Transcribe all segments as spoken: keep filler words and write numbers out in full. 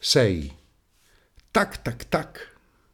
sei. Tac tac tac.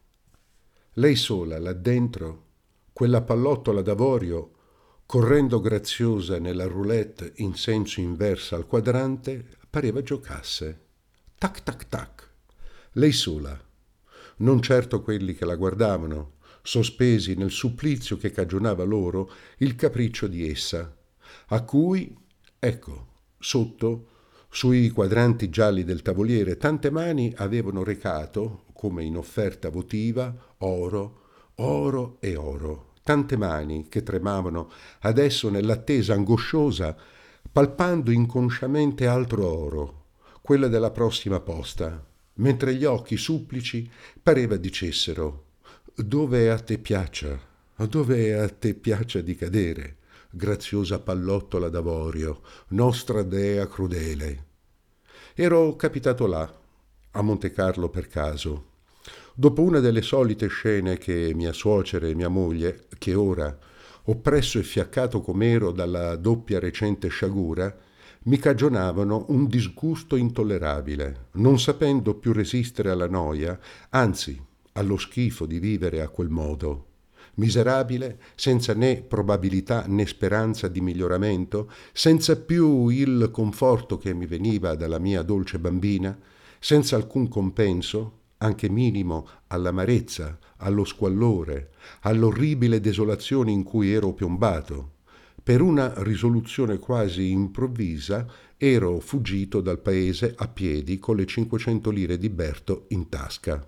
Lei sola, là dentro, quella pallottola d'avorio, correndo graziosa nella roulette in senso inverso al quadrante, pareva giocasse. Tac tac tac. Lei sola. Non certo quelli che la guardavano, sospesi nel supplizio che cagionava loro il capriccio di essa, a cui, ecco, sotto, sui quadranti gialli del tavoliere, tante mani avevano recato, come in offerta votiva, oro, oro e oro. Tante mani che tremavano adesso nell'attesa angosciosa, palpando inconsciamente altro oro, quella della prossima posta, mentre gli occhi supplici pareva dicessero: dove a te piaccia, dove a te piaccia di cadere, graziosa pallottola d'avorio, nostra dea crudele. Ero capitato là, a Montecarlo per caso. Dopo una delle solite scene che mia suocera e mia moglie, che ora, oppresso e fiaccato com'ero dalla doppia recente sciagura, mi cagionavano un disgusto intollerabile, non sapendo più resistere alla noia, anzi allo schifo di vivere a quel modo. Miserabile, senza né probabilità né speranza di miglioramento, senza più il conforto che mi veniva dalla mia dolce bambina, senza alcun compenso, anche minimo, all'amarezza, allo squallore, all'orribile desolazione in cui ero piombato. Per una risoluzione quasi improvvisa ero fuggito dal paese a piedi con le cinquecento lire di Berto in tasca.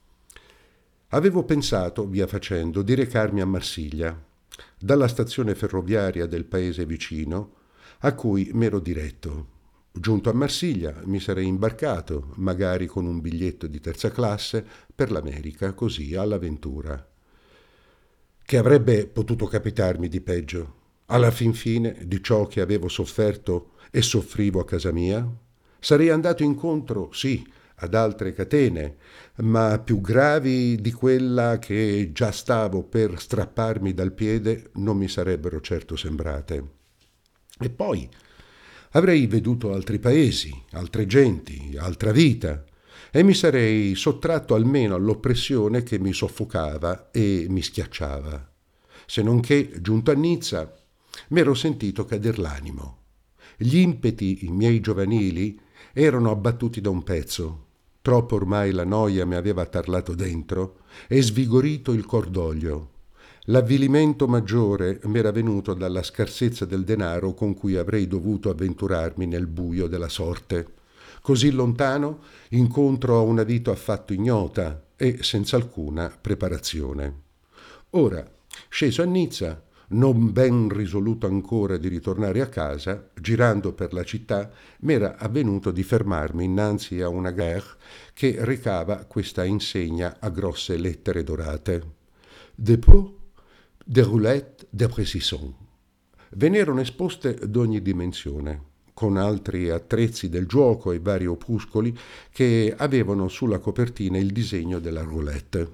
Avevo pensato, via facendo, di recarmi a Marsiglia, dalla stazione ferroviaria del paese vicino, a cui m'ero diretto. Giunto a Marsiglia mi sarei imbarcato, magari con un biglietto di terza classe, per l'America, così, all'avventura. Che avrebbe potuto capitarmi di peggio? Alla fin fine, di ciò che avevo sofferto e soffrivo a casa mia? Sarei andato incontro, sì, ad altre catene, ma più gravi di quella che già stavo per strapparmi dal piede non mi sarebbero certo sembrate. E poi avrei veduto altri paesi, altre genti, altra vita, e mi sarei sottratto almeno all'oppressione che mi soffocava e mi schiacciava. Se non che, giunto a Nizza, m'ero sentito cader l'animo. Gli impeti, i miei giovanili, erano abbattuti da un pezzo. Troppo ormai la noia mi aveva tarlato dentro e svigorito il cordoglio. L'avvilimento maggiore m'era venuto dalla scarsezza del denaro con cui avrei dovuto avventurarmi nel buio della sorte. Così lontano, incontro a una vita affatto ignota e senza alcuna preparazione. Ora, sceso a Nizza, non ben risoluto ancora di ritornare a casa, girando per la città, m'era avvenuto di fermarmi innanzi a una gare che recava questa insegna a grosse lettere dorate: Dépôt de roulette de précision. Ve n'erano esposte d'ogni dimensione, con altri attrezzi del gioco e vari opuscoli che avevano sulla copertina il disegno della roulette.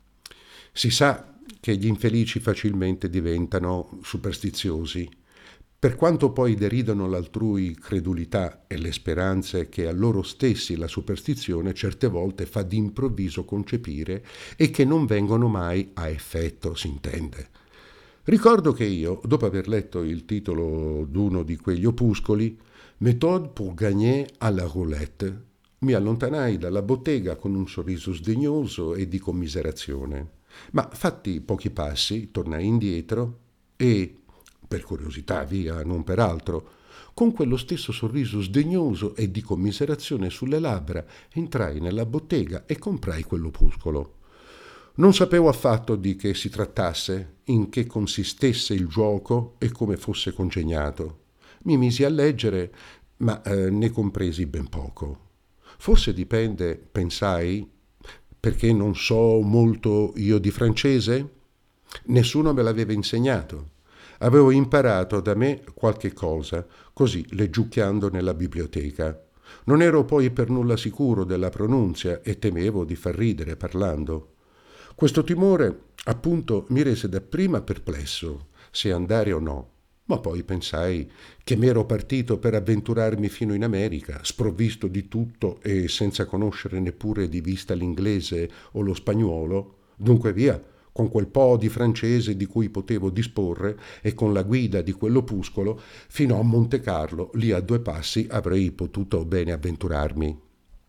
Si sa che gli infelici facilmente diventano superstiziosi, per quanto poi deridano l'altrui credulità e le speranze che a loro stessi la superstizione certe volte fa d'improvviso concepire e che non vengono mai a effetto, s'intende. Ricordo che io, dopo aver letto il titolo d'uno di quegli opuscoli, Méthode pour gagner à la roulette, mi allontanai dalla bottega con un sorriso sdegnoso e di commiserazione. Ma fatti pochi passi, tornai indietro e, per curiosità via, non per altro, con quello stesso sorriso sdegnoso e di commiserazione sulle labbra, entrai nella bottega e comprai quell'opuscolo. Non sapevo affatto di che si trattasse, in che consistesse il gioco e come fosse congegnato. Mi misi a leggere, ma eh, ne compresi ben poco. Forse dipende, pensai, perché non so molto io di francese? Nessuno me l'aveva insegnato. Avevo imparato da me qualche cosa, così leggiucchiando nella biblioteca. Non ero poi per nulla sicuro della pronunzia e temevo di far ridere parlando. Questo timore, appunto, mi rese dapprima perplesso, se andare o no. Ma poi pensai che m'ero partito per avventurarmi fino in America, sprovvisto di tutto e senza conoscere neppure di vista l'inglese o lo spagnuolo. Dunque via, con quel po' di francese di cui potevo disporre e con la guida di quell'opuscolo, fino a Monte Carlo, lì a due passi avrei potuto bene avventurarmi.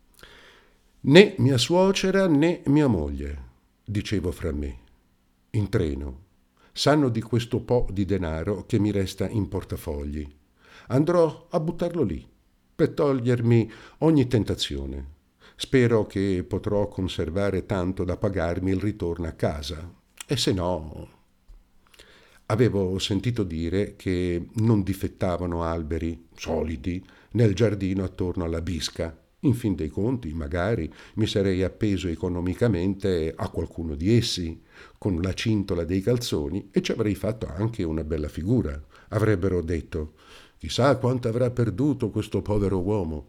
Né mia suocera né mia moglie, dicevo fra me, in treno, sanno di questo po' di denaro che mi resta in portafogli. Andrò a buttarlo lì, per togliermi ogni tentazione. Spero che potrò conservare tanto da pagarmi il ritorno a casa. E se no... Avevo sentito dire che non difettavano alberi solidi nel giardino attorno alla bisca. In fin dei conti, magari, mi sarei appeso economicamente a qualcuno di essi, con la cintola dei calzoni, e ci avrei fatto anche una bella figura. Avrebbero detto: chissà quanto avrà perduto questo povero uomo.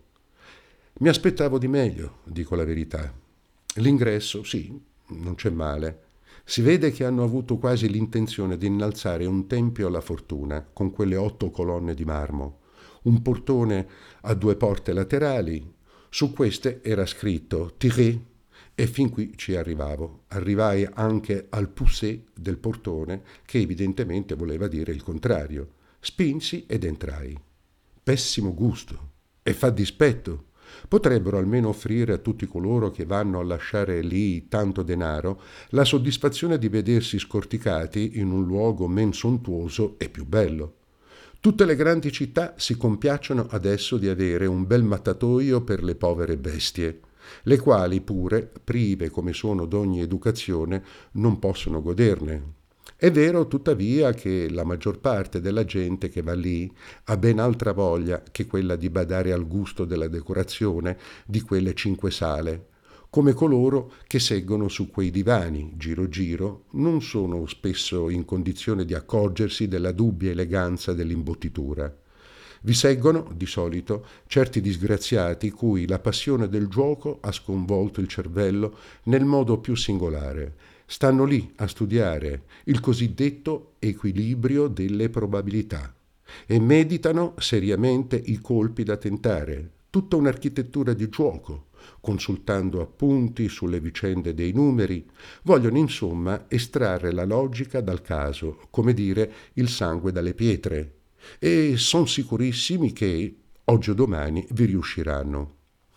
Mi aspettavo di meglio, dico la verità. L'ingresso, sì, non c'è male. Si vede che hanno avuto quasi l'intenzione di innalzare un tempio alla fortuna, con quelle otto colonne di marmo, un portone a due porte laterali. Su queste era scritto Tiré, e fin qui ci arrivavo. Arrivai anche al poussé del portone, che evidentemente voleva dire il contrario. Spinsi ed entrai. Pessimo gusto. E fa dispetto. Potrebbero almeno offrire a tutti coloro che vanno a lasciare lì tanto denaro la soddisfazione di vedersi scorticati in un luogo men sontuoso e più bello. Tutte le grandi città si compiacciono adesso di avere un bel mattatoio per le povere bestie, le quali pure, prive come sono d'ogni educazione, non possono goderne. È vero, tuttavia, che la maggior parte della gente che va lì ha ben altra voglia che quella di badare al gusto della decorazione di quelle cinque sale, come coloro che seggono su quei divani, giro giro, non sono spesso in condizione di accorgersi della dubbia eleganza dell'imbottitura. Vi seggono, di solito, certi disgraziati cui la passione del gioco ha sconvolto il cervello nel modo più singolare. Stanno lì a studiare il cosiddetto equilibrio delle probabilità e meditano seriamente i colpi da tentare, tutta un'architettura di gioco, consultando appunti sulle vicende dei numeri. Vogliono insomma estrarre la logica dal caso, come dire il sangue dalle pietre, e son sicurissimi che oggi o domani vi riusciranno.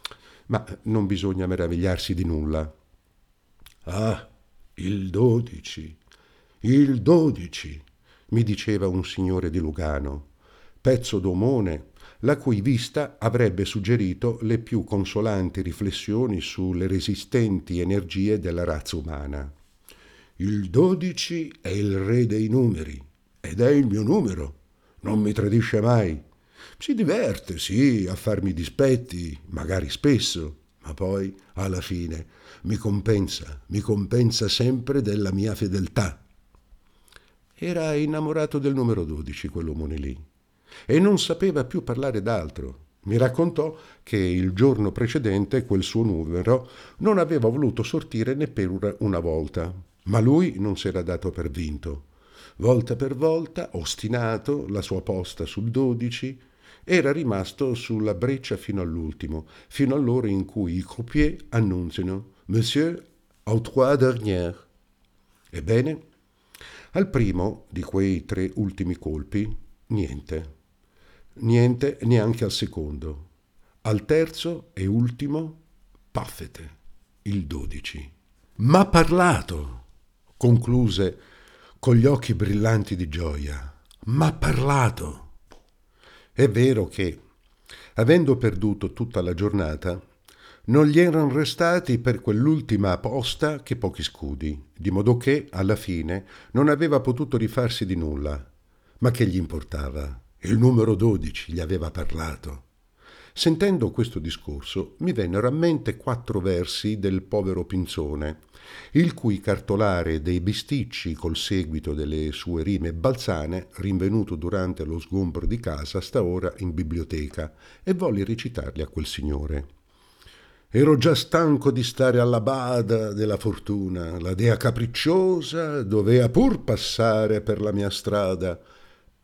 Ma non bisogna meravigliarsi di nulla. Ah, il dodici, il dodici, mi diceva un signore di Lugano, pezzo d'omone, la cui vista avrebbe suggerito le più consolanti riflessioni sulle resistenti energie della razza umana. Il dodici è il re dei numeri ed è il mio numero, non mi tradisce mai. Si diverte, sì, a farmi dispetti, magari spesso, ma poi, alla fine, mi compensa, mi compensa sempre della mia fedeltà. Era innamorato del numero dodici, quell'omone lì, e non sapeva più parlare d'altro. Mi raccontò che il giorno precedente quel suo numero non aveva voluto sortire neppure una volta, ma lui non s'era dato per vinto. Volta per volta, ostinato, la sua posta sul dodici, era rimasto sulla breccia fino all'ultimo, fino all'ora in cui i croupiers annunziano «Monsieur, aux trois dernières». Ebbene, al primo di quei tre ultimi colpi, niente. Niente neanche al secondo. Al terzo e ultimo, paffete, il dodici. «M'ha parlato!» concluse con gli occhi brillanti di gioia. «M'ha parlato!» È vero che, avendo perduto tutta la giornata, non gli erano restati per quell'ultima posta che pochi scudi, di modo che, alla fine, non aveva potuto rifarsi di nulla. Ma che gli importava? Il numero dodici gli aveva parlato. Sentendo questo discorso, mi vennero a mente quattro versi del povero Pinzone, il cui cartolare dei bisticci col seguito delle sue rime balzane, rinvenuto durante lo sgombro di casa, sta ora in biblioteca, e volli recitarli a quel signore. Ero già stanco di stare alla bada della fortuna, la dea capricciosa dovea pur passare per la mia strada,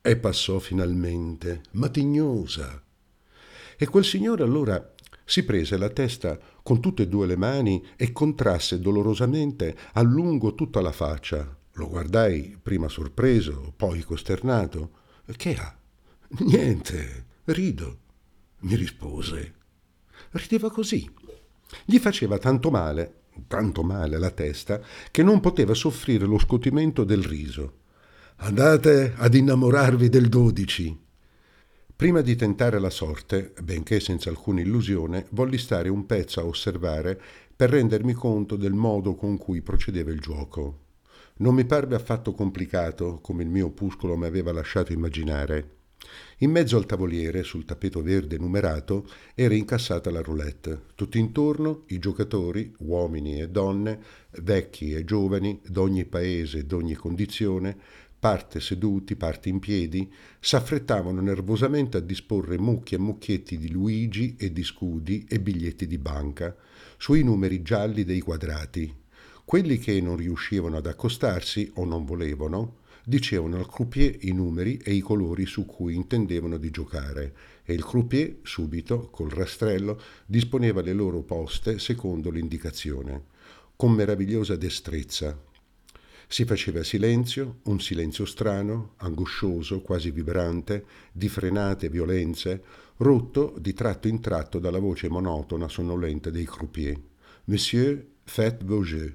E passò finalmente, matignosa. E quel signore allora si prese la testa con tutte e due le mani e contrasse dolorosamente a lungo tutta la faccia. Lo guardai, prima sorpreso, poi costernato. Che ha? Niente, rido, mi rispose. Rideva così. Gli faceva tanto male, tanto male la testa, che non poteva soffrire lo scotimento del riso. Andate ad innamorarvi del dodici. Prima di tentare la sorte, benché senza alcuna illusione, volli stare un pezzo a osservare per rendermi conto del modo con cui procedeva il gioco. Non mi parve affatto complicato, come il mio opuscolo mi aveva lasciato immaginare. In mezzo al tavoliere, sul tappeto verde numerato, era incassata la roulette. Tutto intorno i giocatori, uomini e donne, vecchi e giovani, d'ogni paese e d'ogni condizione, parte seduti, parte in piedi, s'affrettavano nervosamente a disporre mucchi e mucchietti di luigi e di scudi e biglietti di banca sui numeri gialli dei quadrati. Quelli che non riuscivano ad accostarsi o non volevano dicevano al croupier i numeri e i colori su cui intendevano di giocare e il croupier subito col rastrello disponeva le loro poste secondo l'indicazione con meravigliosa destrezza. Si faceva silenzio, un silenzio strano, angoscioso, quasi vibrante, di frenate e violenze, rotto di tratto in tratto dalla voce monotona sonnolenta dei croupier. Monsieur, faites vos jeux.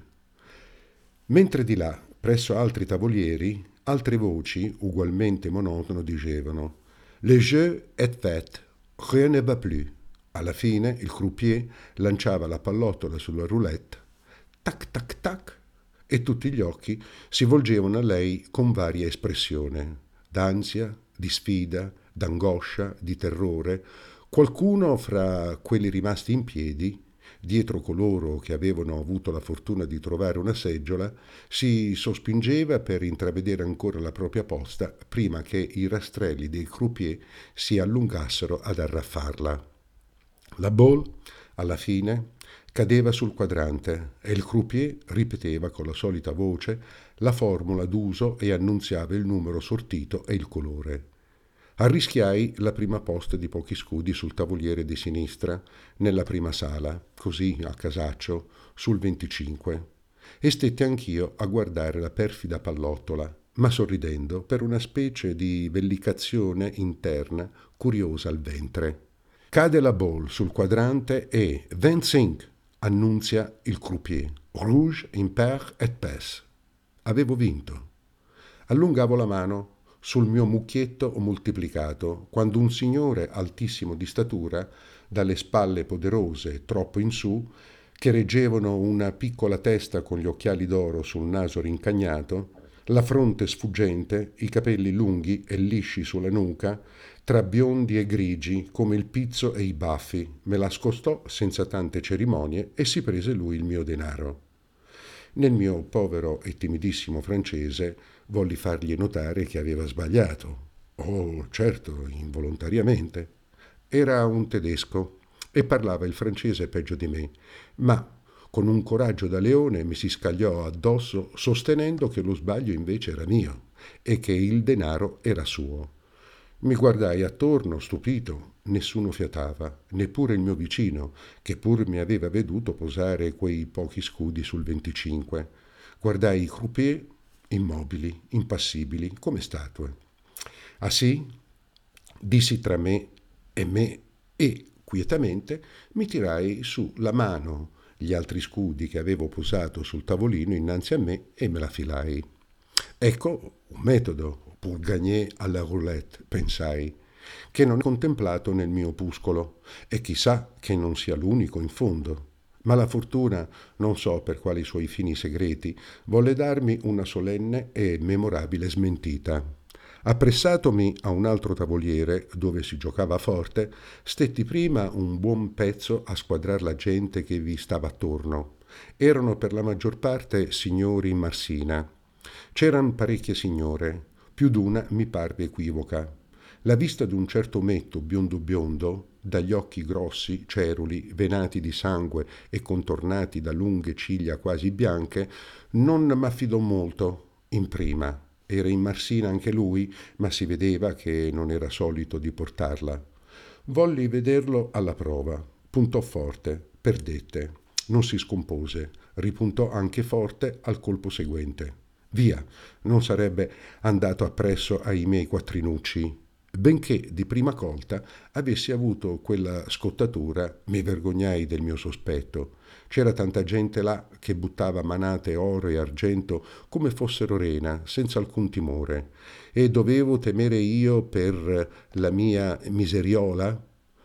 Mentre di là, presso altri tavolieri, altre voci, ugualmente monotono, dicevano «Le jeu est fait, rien ne va plus». Alla fine il croupier lanciava la pallottola sulla roulette, tac tac tac, e tutti gli occhi si volgevano a lei con varia espressione, d'ansia, di sfida, d'angoscia, di terrore. Qualcuno fra quelli rimasti in piedi, dietro coloro che avevano avuto la fortuna di trovare una seggiola, si sospingeva per intravedere ancora la propria posta prima che i rastrelli dei croupier si allungassero ad arraffarla. La Ball, alla fine, cadeva sul quadrante e il croupier ripeteva con la solita voce la formula d'uso e annunziava il numero sortito e il colore. Arrischiai la prima posta di pochi scudi sul tavoliere di sinistra, nella prima sala, così a casaccio, sul venticinque, e stetti anch'io a guardare la perfida pallottola, ma sorridendo per una specie di vellicazione interna curiosa al ventre. Cade la Ball sul quadrante e vingt-cinq annunzia il croupier. Rouge, impair et passe. Avevo vinto. Allungavo la mano sul mio mucchietto moltiplicato, quando un signore altissimo di statura, dalle spalle poderose, troppo in su, che reggevano una piccola testa con gli occhiali d'oro sul naso rincagnato, la fronte sfuggente, i capelli lunghi e lisci sulla nuca, tra biondi e grigi come il pizzo e i baffi, me la scostò senza tante cerimonie e si prese lui il mio denaro. Nel mio povero e timidissimo francese volli fargli notare che aveva sbagliato. Oh, certo, involontariamente. Era un tedesco e parlava il francese peggio di me, ma con un coraggio da leone mi si scagliò addosso sostenendo che lo sbaglio invece era mio e che il denaro era suo. Mi guardai attorno, stupito. Nessuno fiatava, neppure il mio vicino, che pur mi aveva veduto posare quei pochi scudi sul venticinque. Guardai i croupier, immobili, impassibili, come statue. Ah sì? Dissi tra me e me e, quietamente, mi tirai su la mano gli altri scudi che avevo posato sul tavolino innanzi a me e me la filai. Ecco un metodo pour gagner à la roulette, pensai, che non ho contemplato nel mio opuscolo, e chissà che non sia l'unico in fondo. Ma la fortuna, non so per quali suoi fini segreti, volle darmi una solenne e memorabile smentita. Appressatomi a un altro tavoliere, dove si giocava forte, stetti prima un buon pezzo a squadrar la gente che vi stava attorno. Erano per la maggior parte signori in marsina. C'eran parecchie signore, più d'una mi parve equivoca. La vista d'un certo ometto biondo biondo, dagli occhi grossi, ceruli, venati di sangue e contornati da lunghe ciglia quasi bianche, non m'affidò molto in prima. Era in marsina anche lui, ma si vedeva che non era solito di portarla. Volli vederlo alla prova. Puntò forte, perdette. Non si scompose, ripuntò anche forte al colpo seguente. Via, non sarebbe andato appresso ai miei quattrinucci. Benché di prima colta avessi avuto quella scottatura, mi vergognai del mio sospetto. C'era tanta gente là che buttava manate oro e argento come fossero rena, senza alcun timore. E dovevo temere io per la mia miseriola?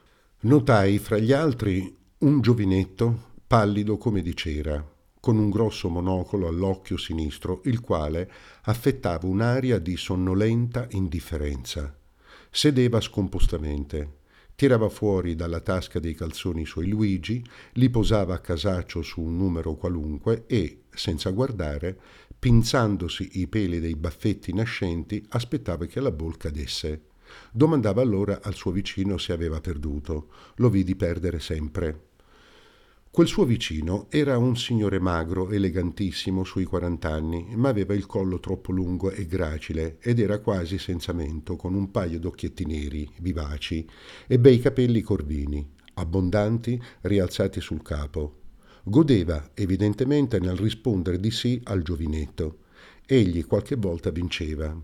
Notai fra gli altri un giovinetto pallido come di cera, con un grosso monocolo all'occhio sinistro, il quale affettava un'aria di sonnolenta indifferenza. Sedeva scompostamente, tirava fuori dalla tasca dei calzoni i suoi Luigi, li posava a casaccio su un numero qualunque e, senza guardare, pinzandosi i peli dei baffetti nascenti, aspettava che la bolla cadesse. Domandava allora al suo vicino se aveva perduto. Lo vidi perdere sempre. Quel suo vicino era un signore magro, elegantissimo, sui quarant'anni, ma aveva il collo troppo lungo e gracile ed era quasi senza mento, con un paio d'occhietti neri, vivaci, e bei capelli corvini, abbondanti, rialzati sul capo. Godeva evidentemente nel rispondere di sì al giovinetto. Egli qualche volta vinceva.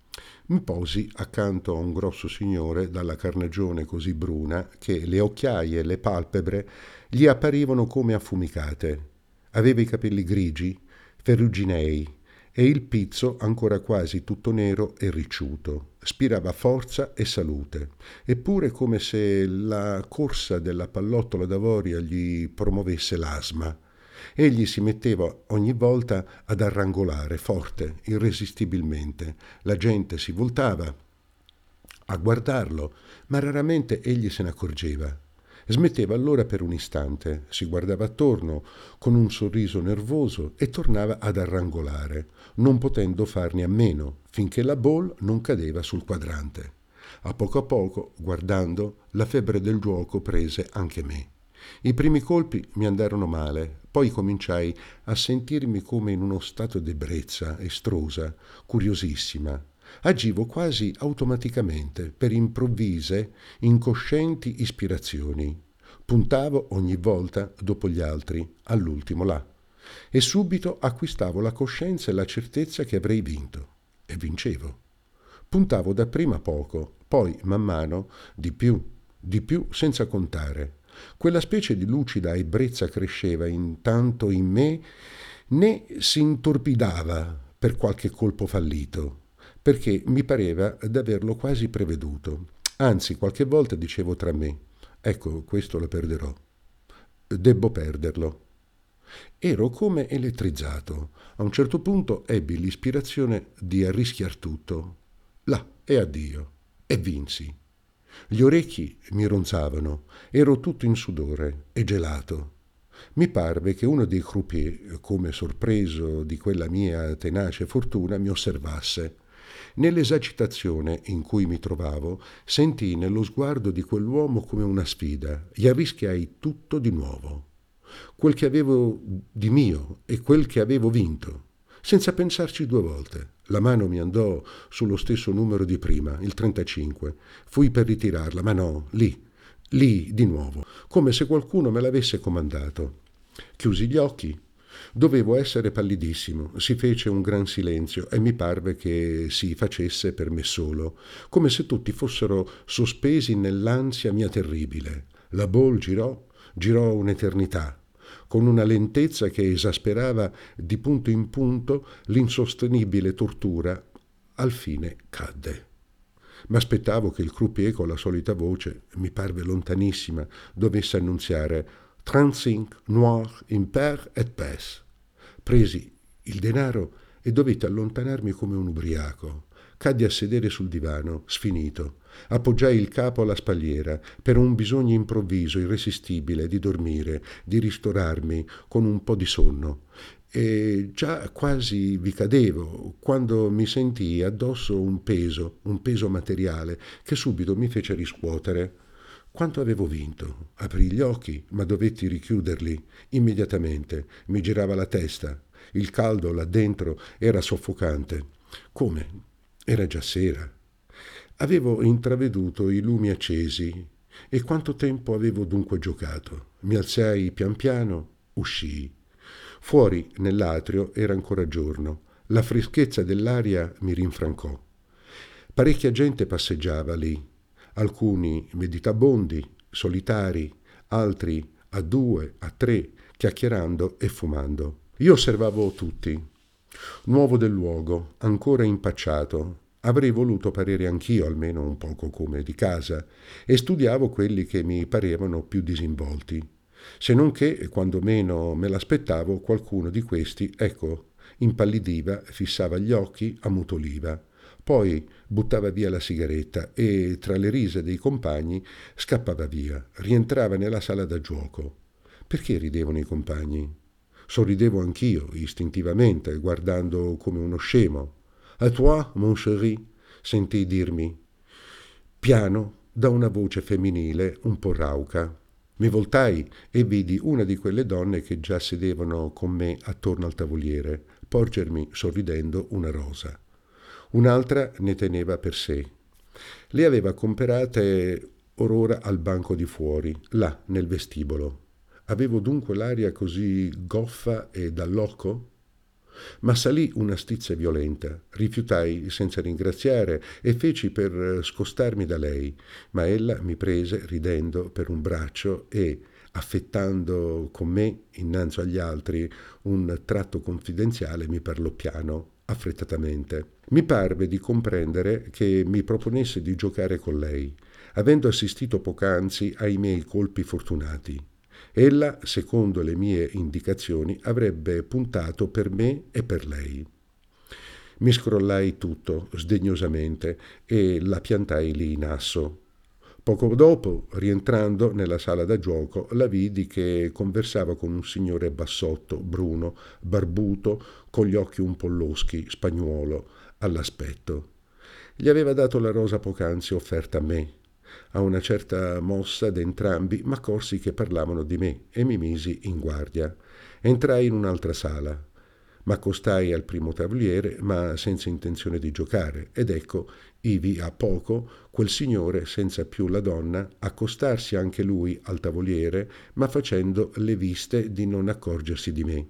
Mi posi accanto a un grosso signore dalla carnagione così bruna che le occhiaie e le palpebre gli apparivano come affumicate. Aveva i capelli grigi, ferruginei, e il pizzo ancora quasi tutto nero e ricciuto. Spirava forza e salute, eppure come se la corsa della pallottola d'avorio gli promuovesse l'asma. Egli si metteva ogni volta ad arrangolare, forte, irresistibilmente. La gente si voltava a guardarlo, ma raramente egli se ne accorgeva. Smetteva allora per un istante, si guardava attorno con un sorriso nervoso e tornava ad arrangolare, non potendo farne a meno, finché la ball non cadeva sul quadrante. A poco a poco, guardando, la febbre del giuoco prese anche me. I primi colpi mi andarono male, poi cominciai a sentirmi come in uno stato d'ebbrezza estrosa, curiosissima. Agivo quasi automaticamente, per improvvise, incoscienti ispirazioni. Puntavo ogni volta, dopo gli altri, all'ultimo là. E subito acquistavo la coscienza e la certezza che avrei vinto. E vincevo. Puntavo dapprima poco, poi, man mano, di più, di più senza contare. Quella specie di lucida ebbrezza cresceva intanto in me, né si intorpidava per qualche colpo fallito, perché mi pareva d'averlo quasi preveduto. Anzi, qualche volta dicevo tra me, ecco, questo lo perderò. Debbo perderlo. Ero come elettrizzato. A un certo punto ebbi l'ispirazione di arrischiar tutto. Là, e addio. E vinsi. Gli orecchi mi ronzavano, ero tutto in sudore e gelato. Mi parve che uno dei croupier, come sorpreso di quella mia tenace fortuna, mi osservasse. Nell'esagitazione in cui mi trovavo, sentii nello sguardo di quell'uomo come una sfida. Gli arrischiai tutto di nuovo. Quel che avevo di mio e quel che avevo vinto, senza pensarci due volte. La mano mi andò sullo stesso numero di prima, il trentacinque. Fui per ritirarla, ma no, lì, lì di nuovo, come se qualcuno me l'avesse comandato. Chiusi gli occhi. Dovevo essere pallidissimo. Si fece un gran silenzio e mi parve che si facesse per me solo, come se tutti fossero sospesi nell'ansia mia terribile. La bolla girò, girò un'eternità, con una lentezza che esasperava di punto in punto l'insostenibile tortura, al fine cadde. M'aspettavo che il croupier con la solita voce, mi parve lontanissima, dovesse annunziare «Trente-cinq, noir, impair et paix». Presi il denaro e dovetti allontanarmi come un ubriaco. Caddi a sedere sul divano, sfinito. Appoggiai il capo alla spalliera per un bisogno improvviso, irresistibile, di dormire, di ristorarmi con un po' di sonno. E già quasi vi cadevo quando mi sentii addosso un peso, un peso materiale, che subito mi fece riscuotere. Quanto avevo vinto? Aprii gli occhi, ma dovetti richiuderli immediatamente. Mi girava la testa. Il caldo là dentro era soffocante. Come? Era già sera. Avevo intraveduto i lumi accesi. E quanto tempo avevo dunque giocato? Mi alzai pian piano, uscii. Fuori, nell'atrio, era ancora giorno. La freschezza dell'aria mi rinfrancò. Parecchia gente passeggiava lì, alcuni meditabondi, solitari, altri a due, a tre, chiacchierando e fumando. Io osservavo tutti. Nuovo del luogo, ancora impacciato. Avrei voluto parere anch'io almeno un poco come di casa, e studiavo quelli che mi parevano più disinvolti. Se non che, quando meno me l'aspettavo, qualcuno di questi, ecco, impallidiva, fissava gli occhi, ammutoliva. Poi buttava via la sigaretta e, tra le risa dei compagni, scappava via, rientrava nella sala da gioco. Perché ridevano i compagni? Sorridevo anch'io, istintivamente, guardando come uno scemo. «À toi, mon chéri», sentii dirmi, piano, da una voce femminile un po' rauca. Mi voltai e vidi una di quelle donne che già sedevano con me attorno al tavoliere porgermi, sorridendo, una rosa. Un'altra ne teneva per sé. Le aveva comperate or ora al banco di fuori, là, nel vestibolo. Avevo dunque l'aria così goffa e dall'occo? Ma salì una stizza violenta. Rifiutai senza ringraziare e feci per scostarmi da lei, ma ella mi prese ridendo per un braccio e, affettando con me innanzi agli altri un tratto confidenziale, mi parlò piano, affrettatamente. Mi parve di comprendere che mi proponesse di giocare con lei, avendo assistito poc'anzi ai miei colpi fortunati. Ella, secondo le mie indicazioni, avrebbe puntato per me e per lei. Mi scrollai tutto, sdegnosamente, e la piantai lì in asso. Poco dopo, rientrando nella sala da gioco, la vidi che conversava con un signore bassotto, bruno, barbuto, con gli occhi un po' loschi, spagnuolo, all'aspetto. Gli aveva dato la rosa poc'anzi offerta a me. A una certa mossa d'entrambi m'accorsi che parlavano di me e mi misi in guardia. Entrai in un'altra sala. M'accostai al primo tavoliere, ma senza intenzione di giocare, ed ecco, ivi a poco, quel signore, senza più la donna, accostarsi anche lui al tavoliere, ma facendo le viste di non accorgersi di me.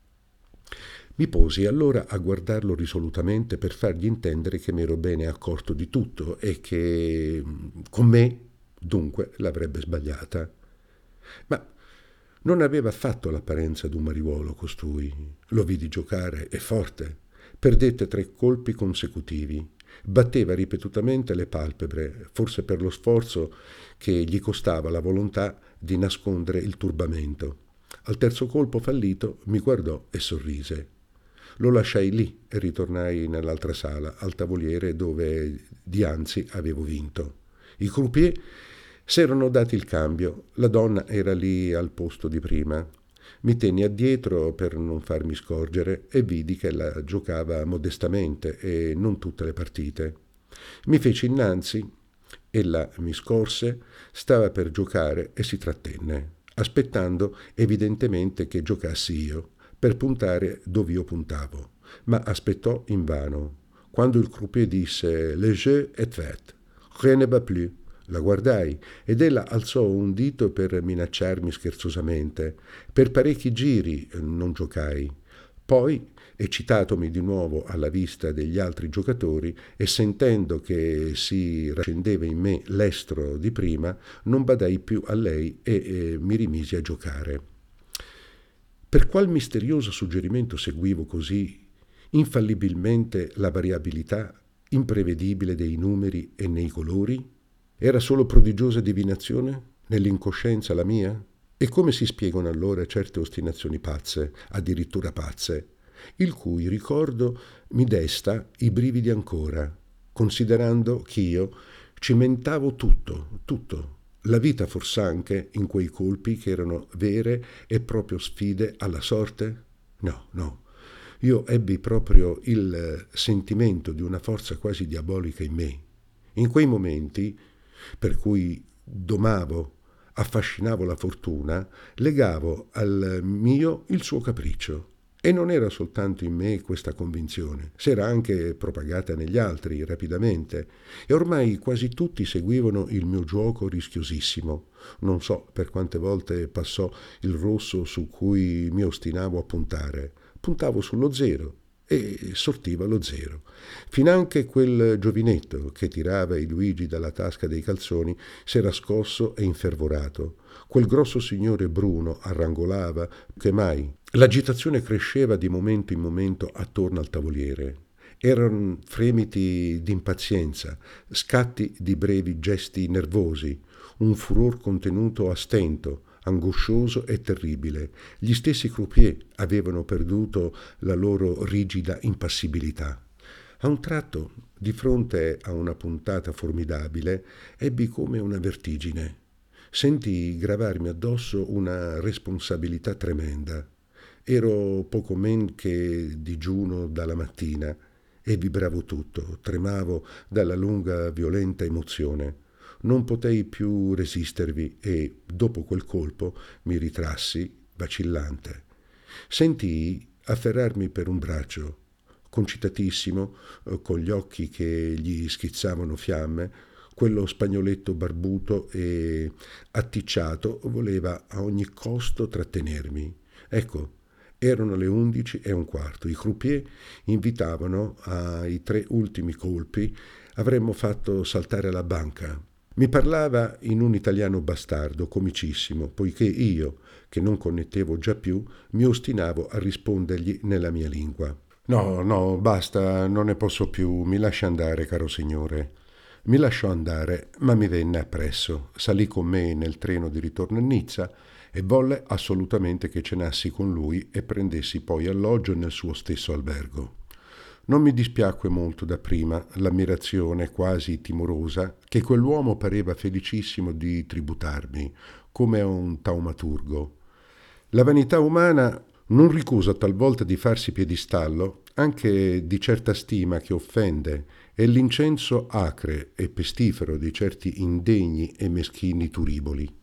Mi posi allora a guardarlo risolutamente per fargli intendere che m'ero bene accorto di tutto e che con me, dunque, l'avrebbe sbagliata. Ma non aveva affatto l'apparenza d'un mariuolo costui. Lo vidi giocare, e forte. Perdette tre colpi consecutivi. Batteva ripetutamente le palpebre, forse per lo sforzo che gli costava la volontà di nascondere il turbamento. Al terzo colpo fallito mi guardò e sorrise. Lo lasciai lì e ritornai nell'altra sala, al tavoliere dove dianzi avevo vinto. I croupier s'erano dati il cambio, la donna era lì al posto di prima. Mi tenni addietro per non farmi scorgere e vidi che ella giocava modestamente e non tutte le partite. Mi feci innanzi, ella mi scorse, stava per giocare e si trattenne, aspettando evidentemente che giocassi io, per puntare dov'io puntavo, ma aspettò invano. Quando il croupier disse «Le jeu est fait, rien ne va plus», la guardai ed ella alzò un dito per minacciarmi scherzosamente. Per parecchi giri non giocai. Poi, eccitatomi di nuovo alla vista degli altri giocatori e sentendo che si raccendeva in me l'estro di prima, non badai più a lei e, e mi rimisi a giocare. Per qual misterioso suggerimento seguivo così infallibilmente la variabilità imprevedibile dei numeri e nei colori? Era solo prodigiosa divinazione? Nell'incoscienza la mia? E come si spiegano allora certe ostinazioni pazze, addirittura pazze, il cui ricordo mi desta i brividi ancora, considerando ch'io cimentavo tutto, tutto, la vita fors'anche in quei colpi che erano vere e proprio sfide alla sorte? No, no. Io ebbi proprio il sentimento di una forza quasi diabolica in me. In quei momenti, per cui domavo, affascinavo la fortuna, legavo al mio il suo capriccio E non era soltanto in me questa convinzione, s'era anche propagata negli altri rapidamente, e ormai quasi tutti seguivano il mio gioco rischiosissimo. Non so per quante volte passò il rosso su cui mi ostinavo a puntare. Puntavo sullo zero e sortiva lo zero. Finanche quel giovinetto che tirava i Luigi dalla tasca dei calzoni s'era scosso e infervorato. Quel grosso signore bruno arrangolava che mai. L'agitazione cresceva di momento in momento attorno al tavoliere. Erano fremiti d'impazienza, scatti di brevi gesti nervosi, un furor contenuto a stento, angoscioso e terribile. Gli stessi croupier avevano perduto la loro rigida impassibilità. A un tratto, di fronte a una puntata formidabile, ebbi come una vertigine. Sentii gravarmi addosso una responsabilità tremenda. Ero poco men che digiuno dalla mattina e vibravo tutto, tremavo dalla lunga violenta emozione. Non potei più resistervi e, dopo quel colpo, mi ritrassi, vacillante. Sentii afferrarmi per un braccio, concitatissimo, con gli occhi che gli schizzavano fiamme. Quello spagnoletto barbuto e atticciato voleva a ogni costo trattenermi. Ecco, erano le undici e un quarto. I croupier invitavano ai tre ultimi colpi. Avremmo fatto saltare la banca. Mi parlava in un italiano bastardo, comicissimo, poiché io, che non connettevo già più, mi ostinavo a rispondergli nella mia lingua. No, no, basta, non ne posso più, mi lasci andare, caro signore. Mi lasciò andare, ma mi venne appresso. Salì con me nel treno di ritorno a Nizza e volle assolutamente che cenassi con lui e prendessi poi alloggio nel suo stesso albergo. Non mi dispiacque molto dapprima l'ammirazione quasi timorosa che quell'uomo pareva felicissimo di tributarmi, come a un taumaturgo. La vanità umana non ricusa talvolta di farsi piedistallo anche di certa stima che offende, e l'incenso acre e pestifero di certi indegni e meschini turiboli.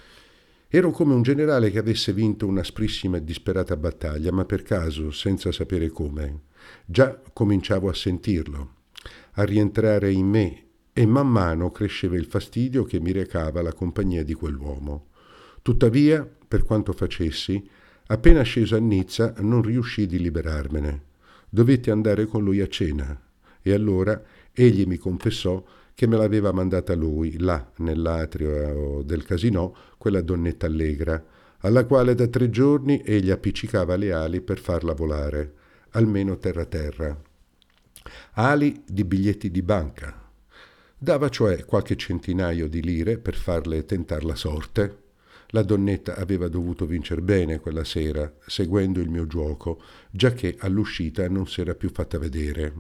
Ero come un generale che avesse vinto un'asprissima e disperata battaglia, ma per caso, senza sapere come. Già cominciavo a sentirlo, a rientrare in me, e man mano cresceva il fastidio che mi recava la compagnia di quell'uomo. Tuttavia, per quanto facessi, appena sceso a Nizza non riuscii di liberarmene. Dovetti andare con lui a cena, e allora egli mi confessò che me l'aveva mandata lui, là, nell'atrio del casinò, quella donnetta allegra, alla quale da tre giorni egli appiccicava le ali per farla volare, almeno terra-terra. Ali di biglietti di banca. Dava cioè qualche centinaio di lire per farle tentar la sorte. La donnetta aveva dovuto vincer bene quella sera, seguendo il mio giuoco, giacché all'uscita non s'era più fatta vedere.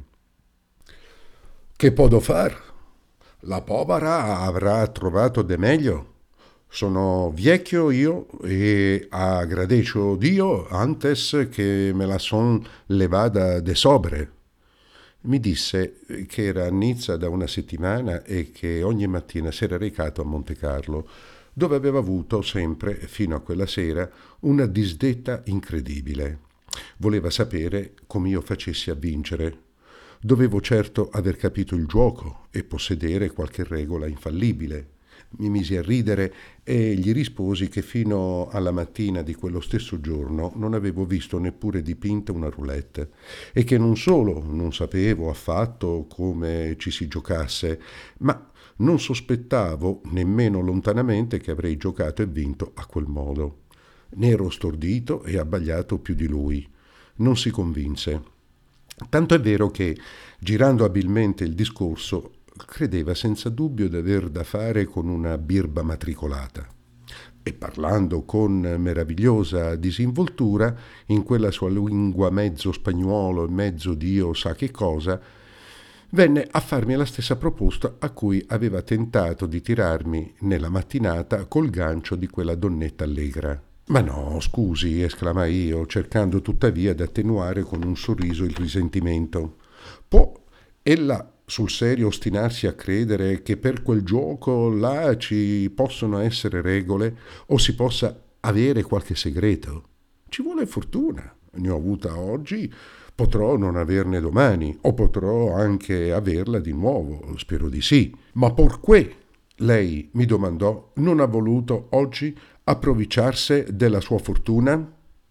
Che podo far? La povera avrà trovato de meglio. Sono vecchio io e agradecio Dio antes che me la son levada de sobre. Mi disse che era a Nizza da una settimana e che ogni mattina s'era recato a Monte Carlo, dove aveva avuto sempre, fino a quella sera, una disdetta incredibile. Voleva sapere come io facessi a vincere. Dovevo certo aver capito il gioco e possedere qualche regola infallibile. Mi misi a ridere e gli risposi che fino alla mattina di quello stesso giorno non avevo visto neppure dipinta una roulette e che non solo non sapevo affatto come ci si giocasse, ma non sospettavo nemmeno lontanamente che avrei giocato e vinto a quel modo. Ne ero stordito e abbagliato più di lui. Non si convinse. Tanto è vero che, girando abilmente il discorso, credeva senza dubbio di aver da fare con una birba matricolata. E parlando con meravigliosa disinvoltura, in quella sua lingua mezzo spagnuolo e mezzo Dio sa che cosa, venne a farmi la stessa proposta a cui aveva tentato di tirarmi nella mattinata col gancio di quella donnetta allegra. Ma no, scusi, esclamai io, cercando tuttavia di attenuare con un sorriso il risentimento. Può ella sul serio ostinarsi a credere che per quel gioco là ci possono essere regole o si possa avere qualche segreto? Ci vuole fortuna, ne ho avuta oggi, potrò non averne domani, o potrò anche averla di nuovo, spero di sì. Ma perché lei, mi domandò, non ha voluto oggi approvecciarsi della sua fortuna?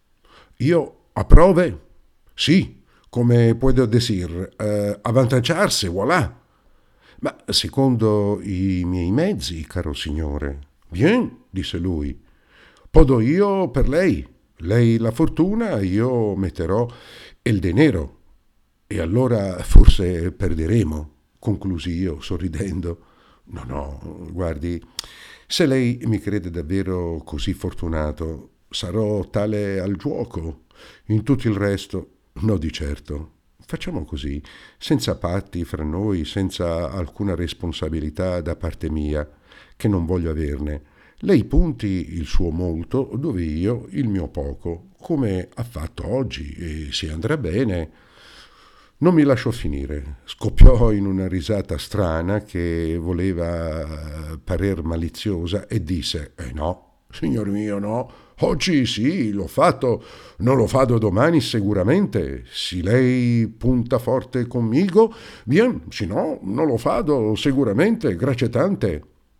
Io, a prove? Sì, come puedo decir, eh, avvantaggiarsi, voilà. Ma secondo i miei mezzi, caro signore. Bien, disse lui. Podo io per lei. Lei la fortuna, io metterò il denaro. E allora forse perderemo, conclusi io, sorridendo. No, no, guardi, se lei mi crede davvero così fortunato, sarò tale al giuoco. In tutto il resto, no di certo. Facciamo così, senza patti fra noi, senza alcuna responsabilità da parte mia, che non voglio averne. Lei punti il suo molto dove io il mio poco, come ha fatto oggi, e se andrà bene. Non mi lasciò finire, scoppiò in una risata strana che voleva parer maliziosa e disse: Eh no, signor mio, no, oggi sì, l'ho fatto, non lo fado domani sicuramente. Se lei punta forte conmigo, bien, se no, non lo fado sicuramente, grazie tante.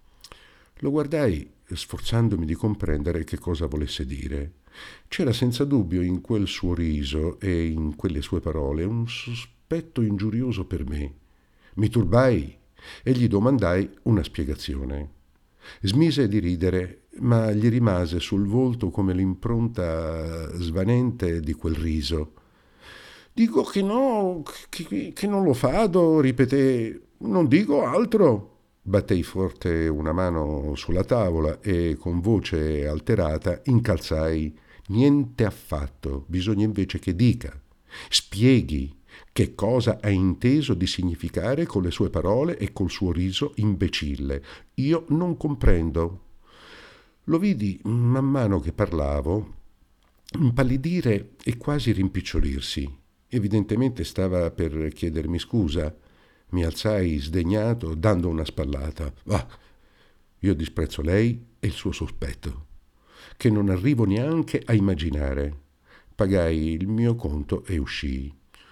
Lo guardai sforzandomi di comprendere che cosa volesse dire. C'era senza dubbio in quel suo riso e in quelle sue parole un sospetto ingiurioso per me. Mi turbai e gli domandai una spiegazione. Smise di ridere, ma gli rimase sul volto come l'impronta svanente di quel riso. Dico che no, che, che non lo fado, ripeté. Non dico altro. Battei forte una mano sulla tavola e con voce alterata incalzai: niente affatto, bisogna invece che dica, spieghi che cosa ha inteso di significare con le sue parole e col suo riso imbecille. Io non comprendo. Lo vidi man mano che parlavo impallidire e quasi rimpicciolirsi. Evidentemente stava per chiedermi scusa. Mi alzai sdegnato, dando una spallata. Va, io disprezzo lei e il suo sospetto, che non arrivo neanche a immaginare. Pagai il mio conto e uscii.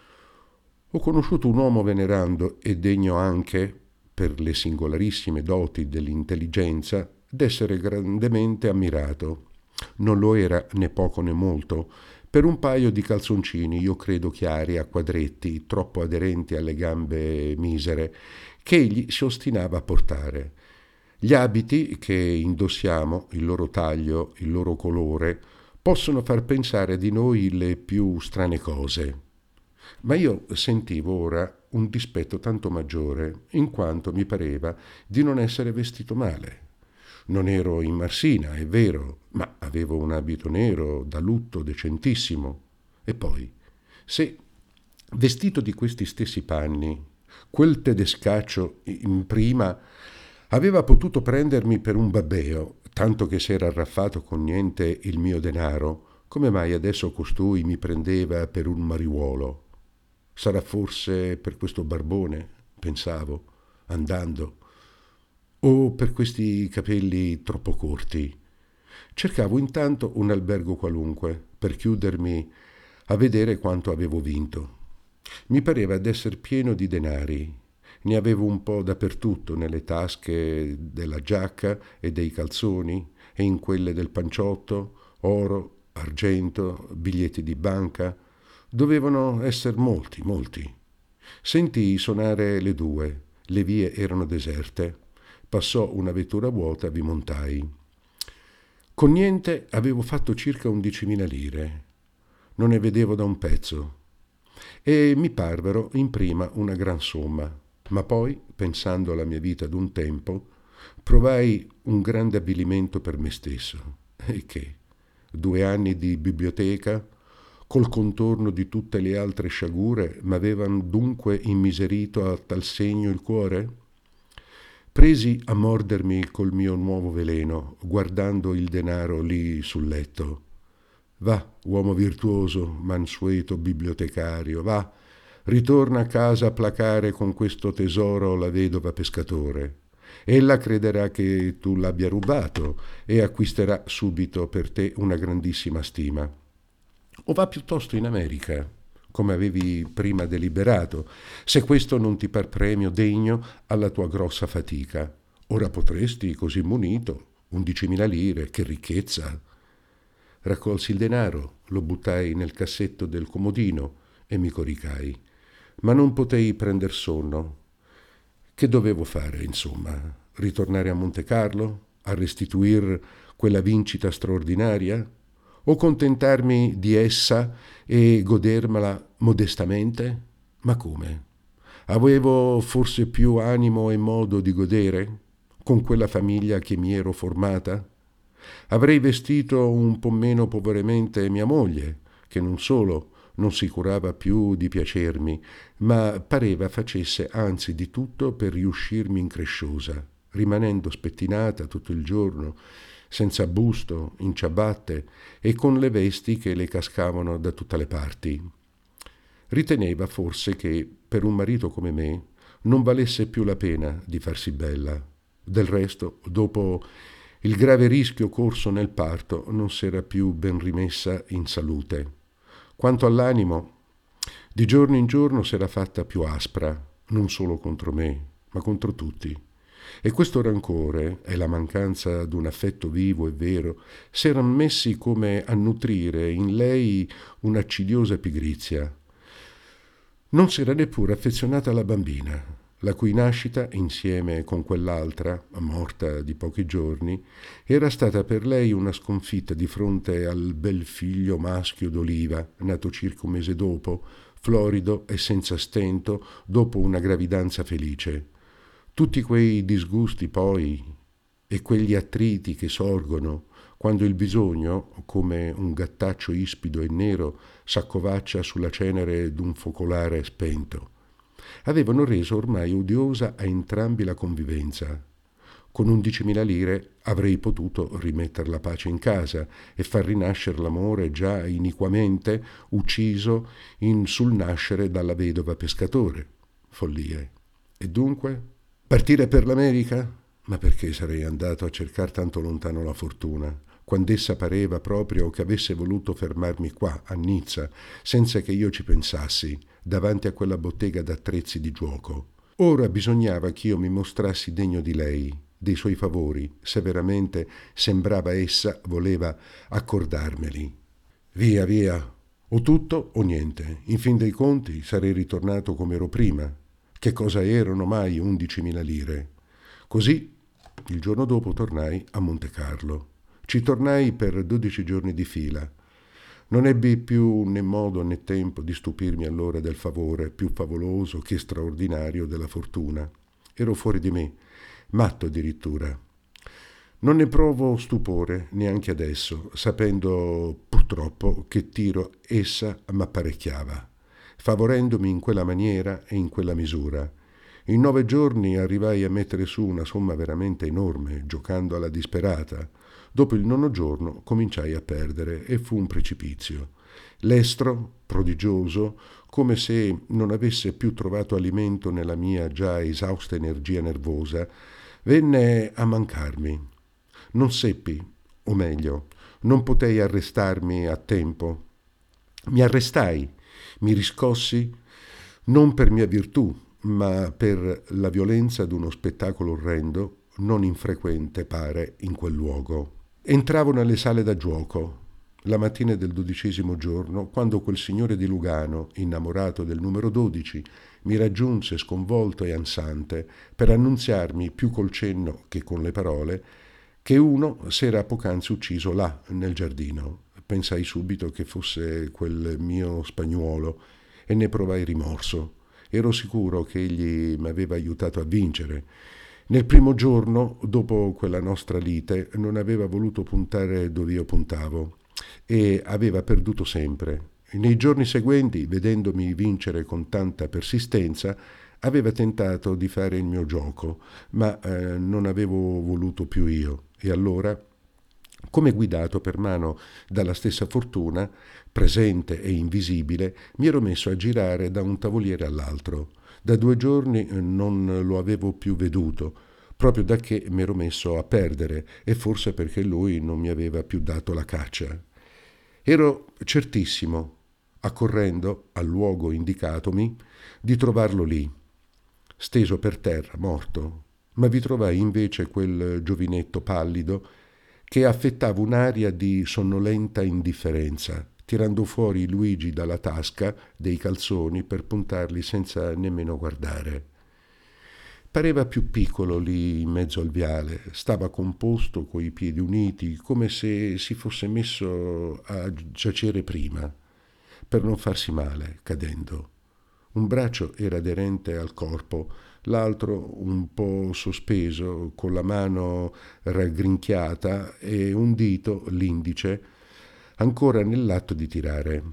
Ho conosciuto un uomo venerando e degno anche, per le singolarissime doti dell'intelligenza, d'essere grandemente ammirato. Non lo era né poco né molto, per un paio di calzoncini, io credo chiari a quadretti, troppo aderenti alle gambe misere, che egli si ostinava a portare. Gli abiti che indossiamo, il loro taglio, il loro colore, possono far pensare di noi le più strane cose. Ma io sentivo ora un dispetto tanto maggiore, in quanto mi pareva di non essere vestito male. Non ero in Marsina, è vero, ma avevo un abito nero da lutto decentissimo. E poi, se, vestito di questi stessi panni, quel tedescaccio in prima aveva potuto prendermi per un babbeo, tanto che s'era arraffato con niente il mio denaro, come mai adesso costui mi prendeva per un mariuolo? Sarà forse per questo barbone, pensavo, andando, o per questi capelli troppo corti. Cercavo intanto un albergo qualunque per chiudermi a vedere quanto avevo vinto. Mi pareva d'esser pieno di denari. Ne avevo un po' dappertutto, nelle tasche della giacca e dei calzoni e in quelle del panciotto, oro, argento, biglietti di banca. Dovevano esser molti, molti. Sentii suonare le due, le vie erano deserte. Passò una vettura vuota, vi montai. Con niente avevo fatto circa undicimila lire. Non ne vedevo da un pezzo. E mi parvero in prima una gran somma. Ma poi, pensando alla mia vita d'un tempo, provai un grande avvilimento per me stesso. E che? Due anni di biblioteca, col contorno di tutte le altre sciagure, m'avevan dunque immiserito a tal segno il cuore? Presi a mordermi col mio nuovo veleno, guardando il denaro lì sul letto. Va, uomo virtuoso, mansueto bibliotecario, va, ritorna a casa a placare con questo tesoro la vedova pescatore. Ella crederà che tu l'abbia rubato e acquisterà subito per te una grandissima stima. O va piuttosto in America, come avevi prima deliberato, se questo non ti par premio degno alla tua grossa fatica. Ora potresti, così munito, undicimila lire, che ricchezza! Raccolsi il denaro, lo buttai nel cassetto del comodino e mi coricai. Ma non potei prender sonno. Che dovevo fare, insomma? Ritornare a Monte Carlo? A restituir quella vincita straordinaria? O contentarmi di essa e godermela modestamente? Ma come? Avevo forse più animo e modo di godere con quella famiglia che mi ero formata? Avrei vestito un po' meno poveremente mia moglie, che non solo non si curava più di piacermi, ma pareva facesse anzi di tutto per riuscirmi incresciosa, rimanendo spettinata tutto il giorno, senza busto, in ciabatte e con le vesti che le cascavano da tutte le parti. Riteneva forse che, per un marito come me, non valesse più la pena di farsi bella. Del resto, dopo il grave rischio corso nel parto, non s'era più ben rimessa in salute. Quanto all'animo, di giorno in giorno s'era fatta più aspra, non solo contro me, ma contro tutti. E questo rancore e la mancanza d'un affetto vivo e vero s'eran messi come a nutrire in lei un'accidiosa pigrizia. Non s'era neppure affezionata alla bambina, la cui nascita, insieme con quell'altra, morta di pochi giorni, era stata per lei una sconfitta di fronte al bel figlio maschio d'Oliva, nato circa un mese dopo, florido e senza stento, dopo una gravidanza felice. Tutti quei disgusti poi e quegli attriti che sorgono quando il bisogno, come un gattaccio ispido e nero, s'accovaccia sulla cenere d'un focolare spento, avevano reso ormai odiosa a entrambi la convivenza. Con undicimila lire avrei potuto rimetter la pace in casa e far rinascere l'amore già iniquamente ucciso in sul nascere dalla vedova pescatore. Follie. E dunque? Partire per l'America? Ma perché sarei andato a cercar tanto lontano la fortuna, quand'essa pareva proprio che avesse voluto fermarmi qua, a Nizza, senza che io ci pensassi, davanti a quella bottega d'attrezzi di giuoco. Ora bisognava ch'io mi mostrassi degno di lei, dei suoi favori, se veramente sembrava essa voleva accordarmeli. Via, via, o tutto o niente. In fin dei conti sarei ritornato come ero prima. Che cosa erano mai undicimila lire? Così, il giorno dopo tornai a Monte Carlo. Ci tornai per dodici giorni di fila. Non ebbi più né modo né tempo di stupirmi allora del favore più favoloso che straordinario della fortuna. Ero fuori di me, matto addirittura. Non ne provo stupore neanche adesso, sapendo purtroppo che tiro essa m'apparecchiava, favorendomi in quella maniera e in quella misura. In nove giorni arrivai a mettere su una somma veramente enorme, giocando alla disperata. Dopo il nono giorno cominciai a perdere e fu un precipizio. L'estro, prodigioso, come se non avesse più trovato alimento nella mia già esausta energia nervosa, venne a mancarmi. Non seppi, o meglio, non potei arrestarmi a tempo. Mi arrestai, mi riscossi, non per mia virtù, ma per la violenza d'uno spettacolo orrendo, non infrequente pare in quel luogo. Entravo nelle sale da gioco, la mattina del dodicesimo giorno, quando quel signore di Lugano, innamorato del numero dodici, mi raggiunse sconvolto e ansante per annunziarmi più col cenno che con le parole che uno s'era poc'anzi ucciso là, nel giardino. Pensai subito che fosse quel mio spagnuolo e ne provai rimorso. Ero sicuro che egli m'aveva aiutato a vincere. Nel primo giorno, dopo quella nostra lite, non aveva voluto puntare dove io puntavo e aveva perduto sempre. Nei giorni seguenti, vedendomi vincere con tanta persistenza, aveva tentato di fare il mio gioco, ma eh, non avevo voluto più io. E allora, come guidato per mano dalla stessa fortuna, presente e invisibile, mi ero messo a girare da un tavoliere all'altro. Da due giorni non lo avevo più veduto, proprio da che m'ero messo a perdere, e forse perché lui non mi aveva più dato la caccia. Ero certissimo, accorrendo al luogo indicatomi, di trovarlo lì, steso per terra, morto, ma vi trovai invece quel giovinetto pallido che affettava un'aria di sonnolenta indifferenza, tirando fuori Luigi dalla tasca dei calzoni per puntarli senza nemmeno guardare. Pareva più piccolo lì in mezzo al viale, stava composto coi piedi uniti, come se si fosse messo a giacere prima, per non farsi male, cadendo. Un braccio era aderente al corpo, l'altro un po' sospeso, con la mano raggrinchiata e un dito, l'indice, ancora nell'atto di tirare.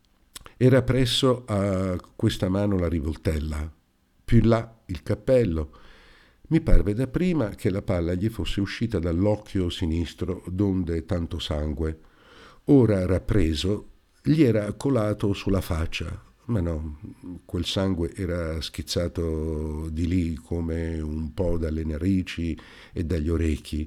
Era presso a questa mano la rivoltella, più in là il cappello. Mi parve dapprima che la palla gli fosse uscita dall'occhio sinistro, donde tanto sangue. Ora rappreso, gli era colato sulla faccia, ma no, quel sangue era schizzato di lì come un po' dalle narici e dagli orecchi.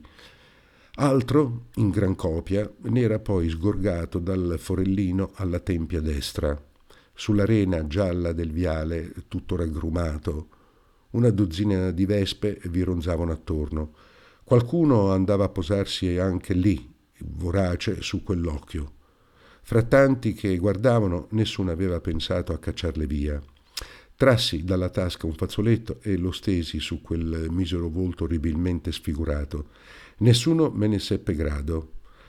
Altro, in gran copia, ne era poi sgorgato dal forellino alla tempia destra, sulla rena gialla del viale tutto raggrumato. Una dozzina di vespe vi ronzavano attorno. Qualcuno andava a posarsi anche lì, vorace, su quell'occhio. Fra tanti che guardavano, nessuno aveva pensato a cacciarle via. Trassi dalla tasca un fazzoletto e lo stesi su quel misero volto orribilmente sfigurato. Nessuno me ne seppe grado.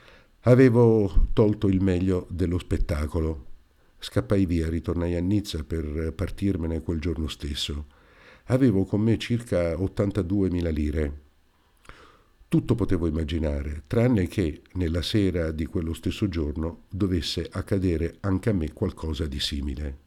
Avevo tolto il meglio dello spettacolo. Scappai via, ritornai a Nizza per partirmene quel giorno stesso. Avevo con me circa ottantaduemila lire. Tutto potevo immaginare, tranne che nella sera di quello stesso giorno dovesse accadere anche a me qualcosa di simile.